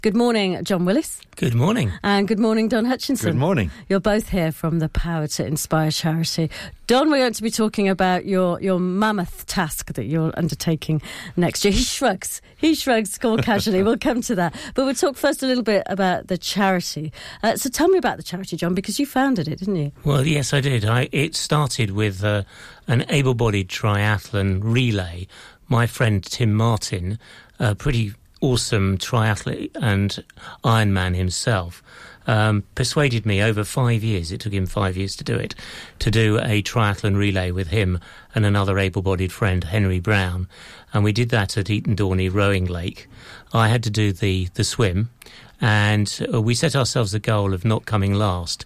Good morning, John Willis. Good morning. And good morning, Don Hutchinson. Good morning. You're both here from the Power to Inspire charity. Don, we're going to be talking about your mammoth task that you're undertaking next year. He shrugs quite casually. We'll come to that. But we'll talk first a little bit about the charity. So tell me about the charity, John, because you founded it, didn't you? Well, yes, I did. It started with an able-bodied triathlon relay. My friend Tim Martin, a pretty awesome triathlete and Ironman himself, persuaded me over 5 years, it took him 5 years to do it, to do a triathlon relay with him and another able-bodied friend, Henry Brown. And we did that at Eton Dorney Rowing Lake. I had to do the swim, and we set ourselves a goal of not coming last.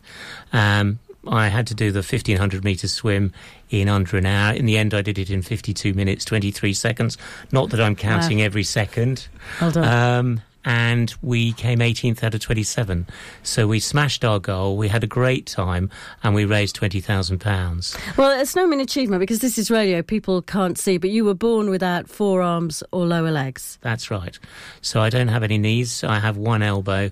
I had to do the 1,500 metre swim in under an hour. In the end, I did it in 52 minutes, 23 seconds. Not that I'm counting every second. Well done. And we came 18th out of 27. So we smashed our goal, we had a great time, and we raised £20,000. Well, it's no mean achievement because this is radio, people can't see, but you were born without forearms or lower legs. That's right. So I don't have any knees, I have one elbow.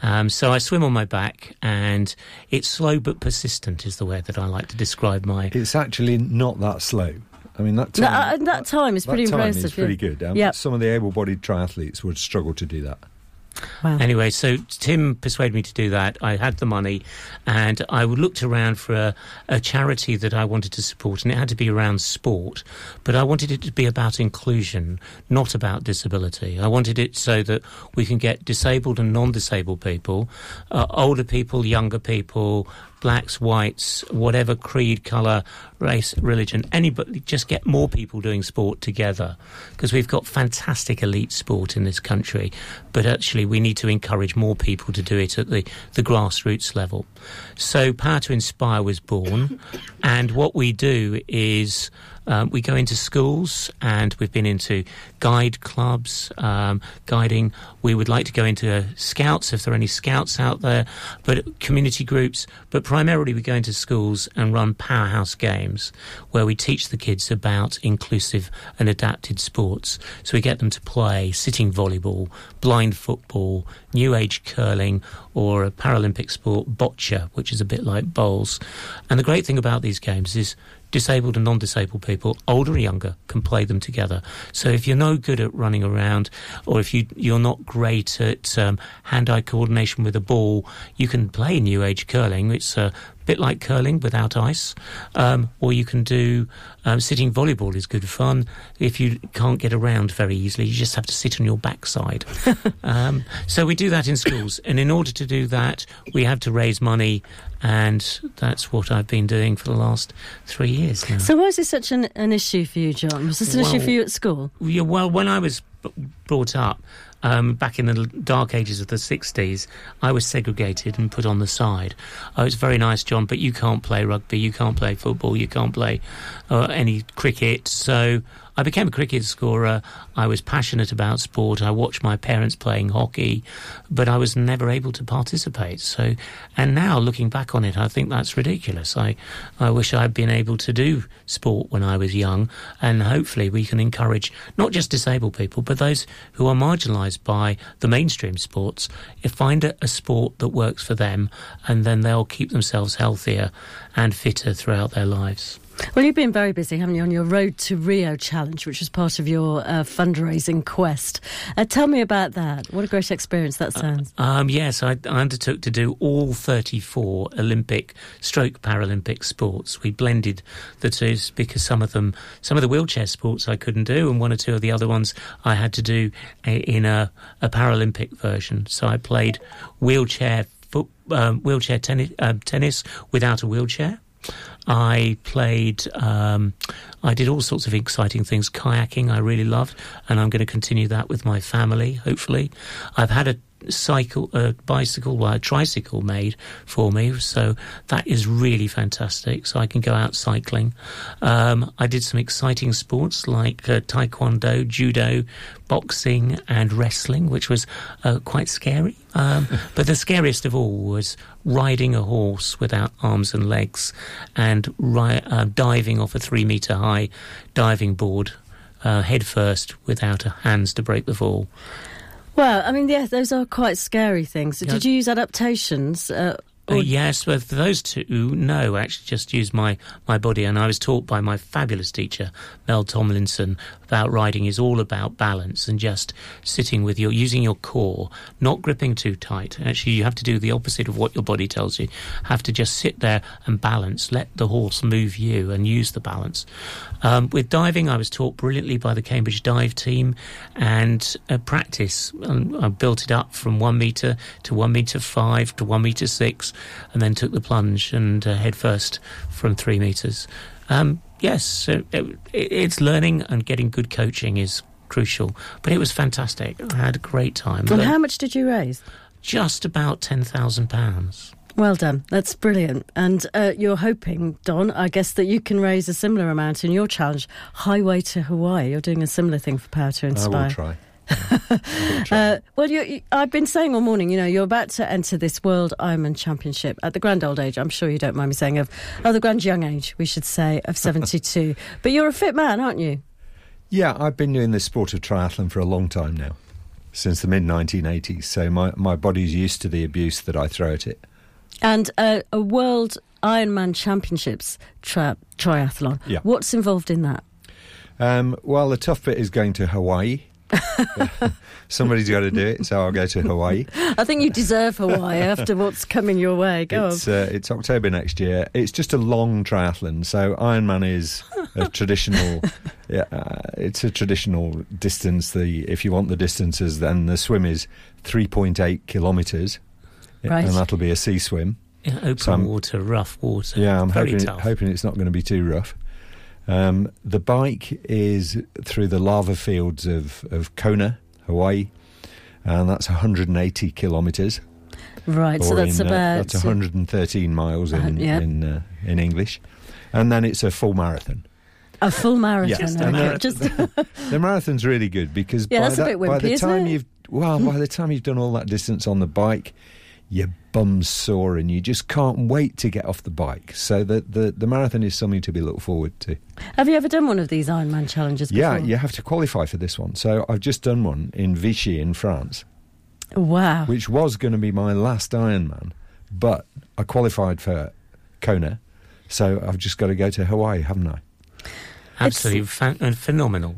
So I swim on my back, and it's slow but persistent is the way that I like to describe my... It's actually not that slow. I mean, that time is pretty impressive. That time is pretty good. Yep. Some of the able-bodied triathletes would struggle to do that. Wow. Anyway, so Tim persuaded me to do that. I had the money, and I looked around for a charity that I wanted to support, and it had to be around sport, but I wanted it to be about inclusion, not about disability. I wanted it so that we can get disabled and non-disabled people, older people, younger people, blacks, whites, whatever creed, colour, race, religion, anybody, just get more people doing sport together, because we've got fantastic elite sport in this country, but actually we need to encourage more people to do it at the grassroots level. So Power to Inspire was born, and what we do is we go into schools, and we've been into guide clubs, guiding. We would like to go into scouts, if there are any scouts out there, but community groups. But primarily we go into schools and run powerhouse games where we teach the kids about inclusive and adapted sports. So we get them to play sitting volleyball, blind football, new age curling, or a Paralympic sport, bocce, which is a bit like bowls. And the great thing about these games is disabled and non-disabled people, older or younger, can play them together. So if you're no good at running around, or if you're not great at hand-eye coordination with a ball, you can play new age curling. It's a bit like curling without ice, or you can do sitting volleyball is good fun. If you can't get around very easily, you just have to sit on your backside. So we do that in schools, and in order to do that, we have to raise money, and that's what I've been doing for the last 3 years now. So why is this such an issue for you, John? Was this an issue for you at school? Yeah, well, when I was brought up, back in the dark ages of the 60s, I was segregated and put on the side. Oh, it's very nice, John, but you can't play rugby, you can't play football, you can't play any cricket. So I became a cricket scorer. I was passionate about sport. I watched my parents playing hockey, but I was never able to participate. So, and now looking back on it, I think that's ridiculous. I wish I'd been able to do sport when I was young, and hopefully we can encourage not just disabled people, but those who are marginalised by the mainstream sports, find a sport that works for them, and then they'll keep themselves healthier and fitter throughout their lives. Well, you've been very busy, haven't you, on your Road to Rio challenge, which was part of your fundraising quest. Tell me about that. What a great experience that sounds. Yes, I undertook to do all 34 Olympic stroke Paralympic sports. We blended the two because some of the wheelchair sports I couldn't do, and one or two of the other ones I had to do in a Paralympic version. So I played wheelchair tennis without a wheelchair. I did all sorts of exciting things. Kayaking I really loved, and I'm going to continue that with my family, hopefully. I've had a tricycle made for me, so that is really fantastic, so I can go out cycling. I did some exciting sports like taekwondo, judo, boxing and wrestling, which was quite scary, but the scariest of all was riding a horse without arms and legs and diving off a 3-metre high diving board head first without hands to break the fall. Well, I mean, yeah, those are quite scary things. Did you use adaptations? Yes, but for those two, no, actually just use my body. And I was taught by my fabulous teacher, Mel Tomlinson, about riding is all about balance and just sitting with using your core, not gripping too tight. Actually, you have to do the opposite of what your body tells you. Have to just sit there and balance, let the horse move you and use the balance. With diving, I was taught brilliantly by the Cambridge Dive team and practice. I built it up from 1 metre to 1 metre 5 to 1 metre 6. And then took the plunge and head first from 3 metres. Yes, so it's learning and getting good coaching is crucial. But it was fantastic. I had a great time. And how much did you raise? Just about £10,000. Well done. That's brilliant. And you're hoping, Don, I guess, that you can raise a similar amount in your challenge, Highway to Hawaii. You're doing a similar thing for Power to Inspire. I will try. Well, I've been saying all morning, you're about to enter this World Ironman Championship at the grand old age, I'm sure you don't mind me saying, the grand young age, we should say, of 72. But you're a fit man, aren't you? Yeah, I've been doing this sport of triathlon for a long time now, since the mid-1980s, so my body's used to the abuse that I throw at it. And a World Ironman Championships triathlon, yeah. What's involved in that? Well, the tough bit is going to Hawaii. Somebody's got to do it, so I'll go to Hawaii. I think you deserve Hawaii after what's coming your way. It's October next year. It's just a long triathlon, so Ironman is a traditional. It's a traditional distance. If you want the distances, then the swim is 3.8 kilometres, right. And that'll be a sea swim. Yeah, open water, rough water. Yeah, I'm very hoping it's not going to be too rough. The bike is through the lava fields of Kona, Hawaii, and that's 180 kilometres. Right, so that's that's 113 miles in English, and then it's a full marathon. A full marathon. Yes, the marathon's really good because that's a bit wimpy, by the time isn't it? you've done all that distance on the bike, your bum's sore and you just can't wait to get off the bike. So the marathon is something to be looked forward to. Have you ever done one of these Ironman challenges before? Yeah, you have to qualify for this one. So I've just done one in Vichy in France. Wow. Which was going to be my last Ironman, but I qualified for Kona, so I've just got to go to Hawaii, haven't I? Absolutely phenomenal.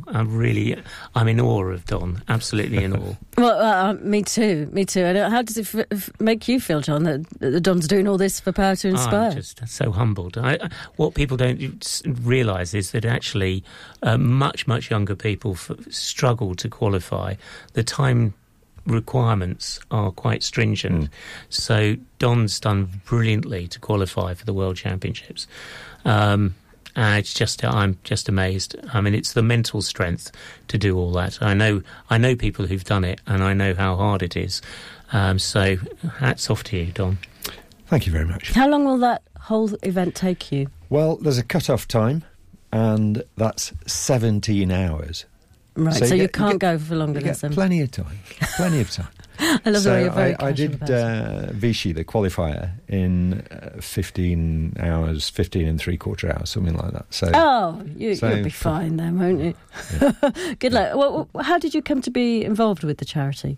I'm in awe of Don. Absolutely in awe. Well, me too. And how does it make you feel, John, that Don's doing all this for Power to Inspire? I'm just so humbled. What people don't realise is that actually much, much younger people struggle to qualify. The time requirements are quite stringent. So Don's done brilliantly to qualify for the World Championships. I'm just amazed. I mean, it's the mental strength to do all that. I know people who've done it, and I know how hard it is. So hats off to you, Don. Thank you very much. How long will that whole event take you? Well, there's a cut-off time, and that's 17 hours. Right, so you can't go for longer than 17. Plenty of time. I love the way you're very casual. I did Vichy, the qualifier, in 15 hours, 15 and 3/4 hours, something like that. So, you'll be fine then, won't you? Yeah. Good luck. Well, how did you come to be involved with the charity?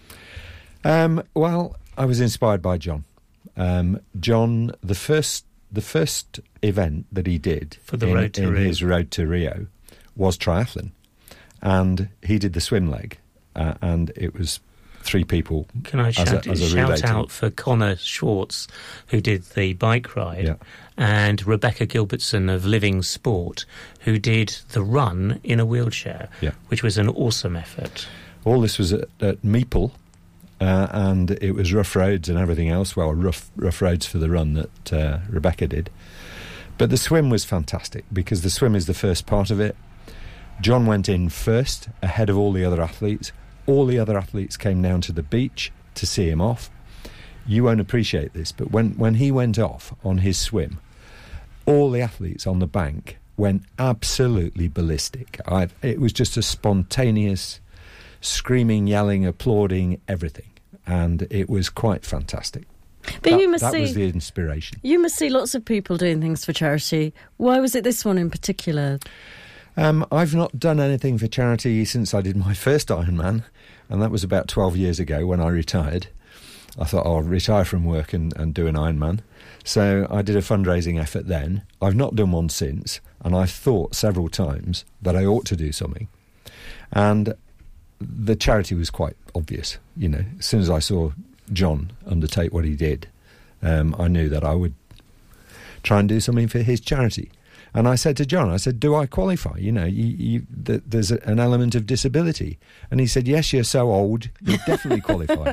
Well, I was inspired by John. John, the first event that he did for the Road to Rio. His Road to Rio was triathlon, and he did the swim leg, and it was 3 people. Can I shout out for Connor Schwartz, who did the bike ride, and Rebecca Gilbertson of Living Sport, who did the run in a wheelchair, which was an awesome effort. All this was at Meeple, and it was rough roads and everything else. Well, rough roads for the run that Rebecca did. But the swim was fantastic, because the swim is the first part of it. John went in first, ahead of all the other athletes. All the other athletes came down to the beach to see him off. You won't appreciate this, but when he went off on his swim, all the athletes on the bank went absolutely ballistic. It was just a spontaneous screaming, yelling, applauding, everything. And it was quite fantastic. But that was the inspiration. You must see lots of people doing things for charity. Why was it this one in particular? I've not done anything for charity since I did my first Ironman, and that was about 12 years ago when I retired. I thought I'll retire from work and do an Ironman. So I did a fundraising effort then. I've not done one since, and I've thought several times that I ought to do something. And the charity was quite obvious. You know, as soon as I saw John undertake what he did, I knew that I would try and do something for his charity. And I said to John, I said, do I qualify? You know, there's an element of disability. And he said, yes, you're so old, you definitely qualify.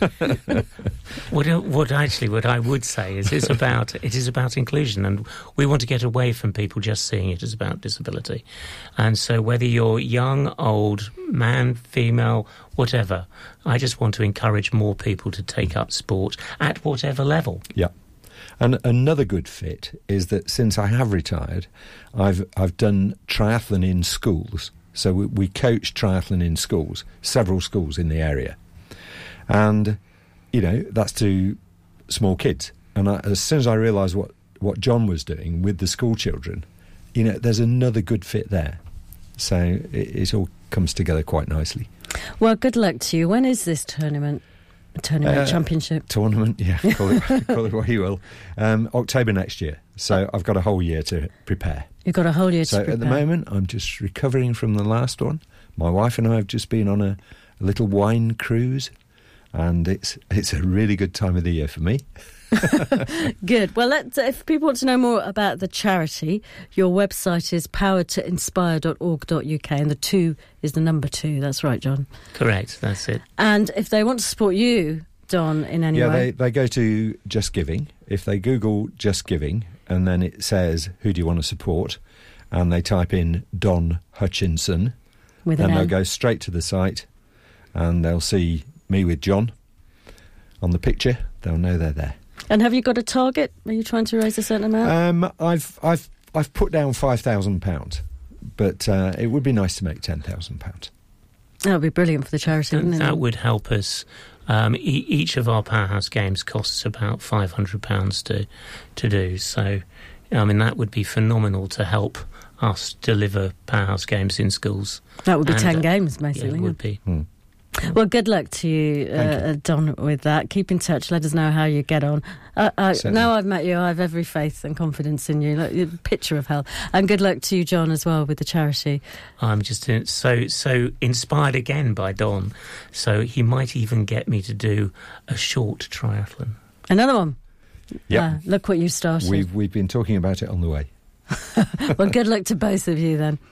What I would say is it is about inclusion, and we want to get away from people just seeing it as about disability. And so whether you're young, old, man, female, whatever, I just want to encourage more people to take up sport at whatever level. Yeah. And another good fit is that since I have retired, I've done triathlon in schools. So we coach triathlon in schools, several schools in the area. And, you know, that's to small kids. And as soon as I realised what John was doing with the school children, you know, there's another good fit there. So it all comes together quite nicely. Well, good luck to you. When is this tournament? Championship? Tournament, yeah, call it what you will. October next year. So I've got a whole year to prepare. You've got a whole year to prepare. So at the moment, I'm just recovering from the last one. My wife and I have just been on a little wine cruise, and it's a really good time of the year for me. Good. Well, if people want to know more about the charity, your website is poweredtoinspire.org.uk, and the 2 is the number 2. That's right, John. Correct, that's it. And if they want to support you, Don, in any way... Yeah, they go to Just Giving. If they Google Just Giving, and then it says, who do you want to support? And they type in Don Hutchinson, with an then they'll N. go straight to the site, and they'll see me with John on the picture. They'll know they're there. And have you got a target? Are you trying to raise a certain amount? I've put down £5,000, but it would be nice to make £10,000. That would be brilliant for the charity, wouldn't it? That would help us. Each of our Powerhouse Games costs about £500 to do. So, I mean, that would be phenomenal to help us deliver Powerhouse Games in schools. That would be 10 games, basically. Yeah, it would be. Well, good luck to you, Don, with that. Keep in touch. Let us know how you get on. Now I've met you, I have every faith and confidence in you. Like, you're a picture of health. And good luck to you, John, as well, with the charity. I'm just so inspired again by Don. So he might even get me to do a short triathlon. Another one? Yeah. Look what you started. We've been talking about it on the way. Well, good luck to both of you then.